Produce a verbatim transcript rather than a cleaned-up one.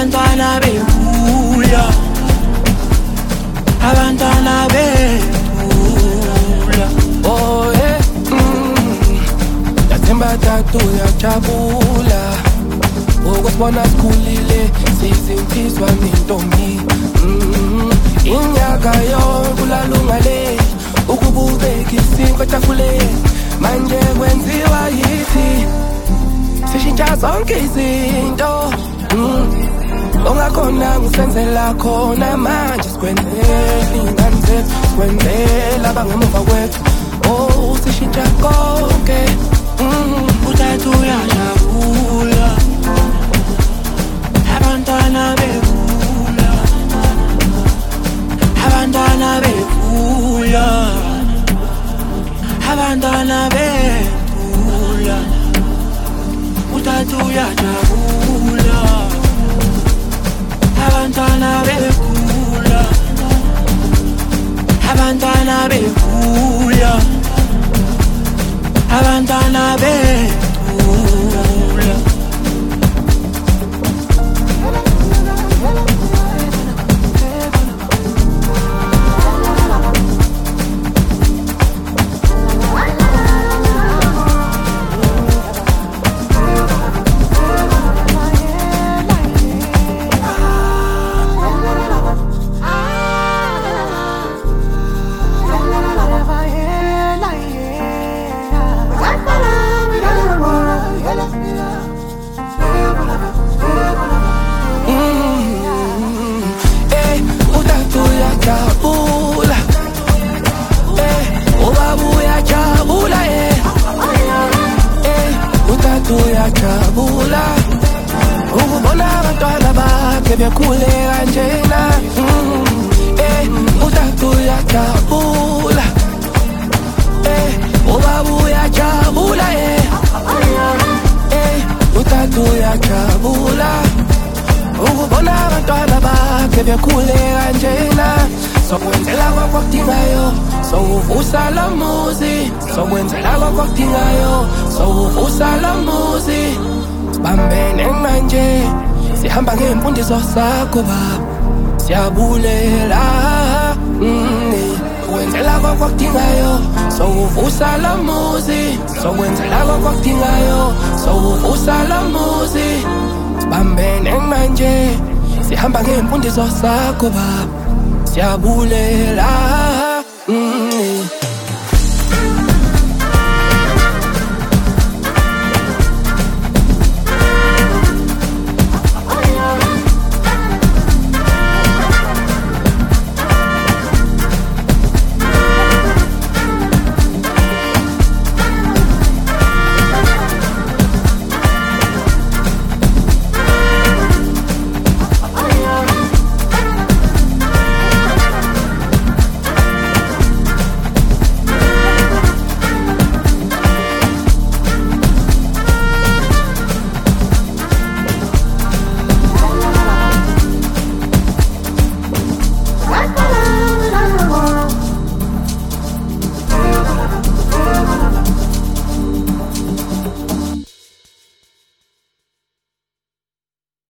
abantwana bekhula, abantwana bekhula. Oh yeah, mm. Yathemba tatu yajabula ukusibona sikhulile sizimphiswa nintombi. mm. Inyaka yonke ulalunga le ukububeka isinkwa etafuleni, manje kwenziwa yithi sishintsha zonke izinto. mm. Ongakhona ngisenzela khona manje sikwenzela iy'ngane zethu, sikwenzela abangemuva kwethu. Oh sishintsha konke. mm. Utata uyajabula, abantwana bekhula, abantwana bekhula, abantwana bekhula. Utata uyajabula, abantwana bekhula, abantwana bekhula, abantwana bekhula. Uyajabula ukubona abantwana bakhe bekhule kanjena. mm. Eh, utata uyajabula, eh, ubaba uyajabula, eh. Eh, utata uyajabula ukubona abantwana bakhe bekhule kanjena. Sokwenzela kwakho akudingayo, sowuvusa lo muzi. Sokwenzela kwakho akudingayo, sowuvusa lo muzi. Sibambene manje, sihamba ngemfundiso zakho baba, siyabulela. mm. Wenzela kwakho akudingayo, sowuvusa lo muzi. Sokwenzela kwakho akudingayo, sowuvusa lo muzi. Sibambene manje, sihamba ngemfundiso zakho baba, siyabulela. mm.